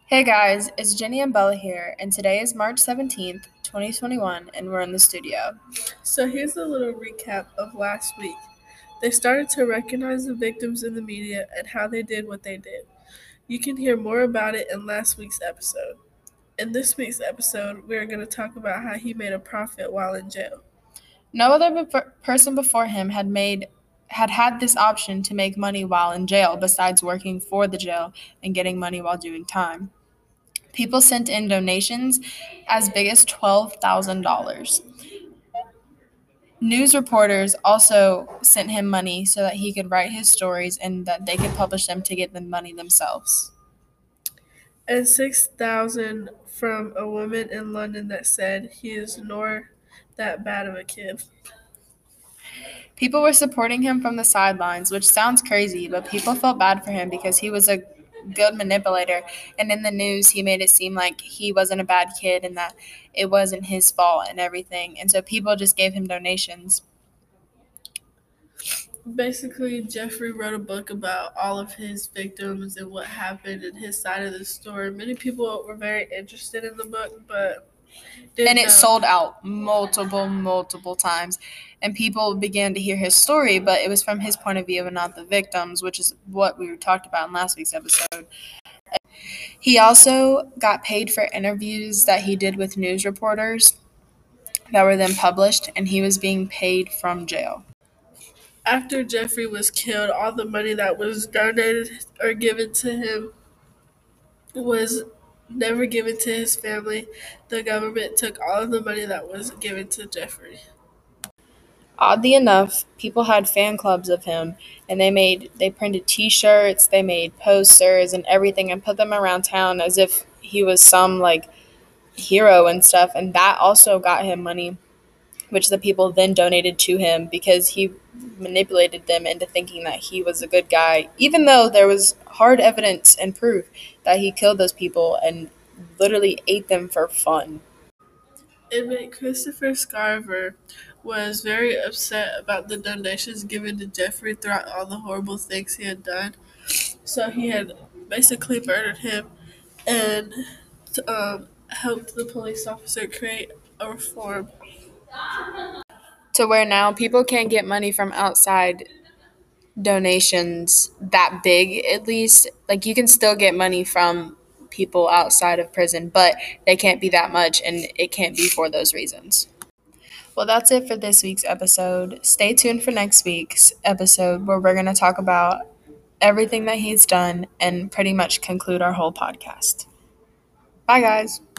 Hey guys, it's Jenny and Bella here, and today is March 17th, 2021, and we're in the studio. So here's a little recap of last week. They started to recognize the victims in the media and how they did what they did. You can hear more about it in last week's episode. In this week's episode, we are going to talk about how he made a profit while in jail. No other person before him had this option to make money while in jail besides working for the jail and getting money while doing time. People sent in donations as big as $12,000. News reporters also sent him money so that he could write his stories and that they could publish them to get the money themselves. And 6,000 from a woman in London that said he is nor that bad of a kid. People were supporting him from the sidelines, which sounds crazy, but people felt bad for him because he was a good manipulator. And in the news, he made it seem like he wasn't a bad kid and that it wasn't his fault and everything. And so people just gave him donations. Basically, Jeffrey wrote a book about all of his victims and what happened and his side of the story. Many people were very interested in the book, but And didn't it know. sold out multiple times. And people began to hear his story, but it was from his point of view and not the victims, which is what we talked about in last week's episode. He also got paid for interviews that he did with news reporters that were then published, and he was being paid from jail. After Jeffrey was killed, all the money that was donated or given to him was never given to his family. The government took all of the money that was given to Jeffrey. Oddly enough, people had fan clubs of him, and they printed T-shirts, they made posters and everything, and put them around town as if he was some like hero and stuff. And that also got him money, which the people then donated to him because he manipulated them into thinking that he was a good guy, even though there was hard evidence and proof that he killed those people and literally ate them for fun. Inmate Christopher Scarver was very upset about the donations given to Jeffrey throughout all the horrible things he had done. So he had basically murdered him and helped the police officer create a reform. To where now people can't get money from outside donations that big, at least. Like, you can still get money from people outside of prison, but they can't be that much, and it can't be for those reasons. Well, that's it for this week's episode. Stay tuned for next week's episode where we're going to talk about everything that he's done and pretty much conclude our whole podcast. Bye, guys.